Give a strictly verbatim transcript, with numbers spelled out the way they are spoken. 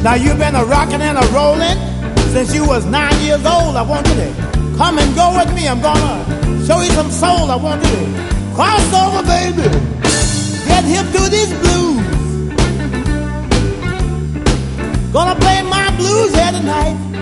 Now you've been a rocking and a rolling since you was nine years old. I want you to come and go with me. I'm gonna show you some soul. I want you to cross over, baby. Get hip to these blues. Gonna play my blues here tonight.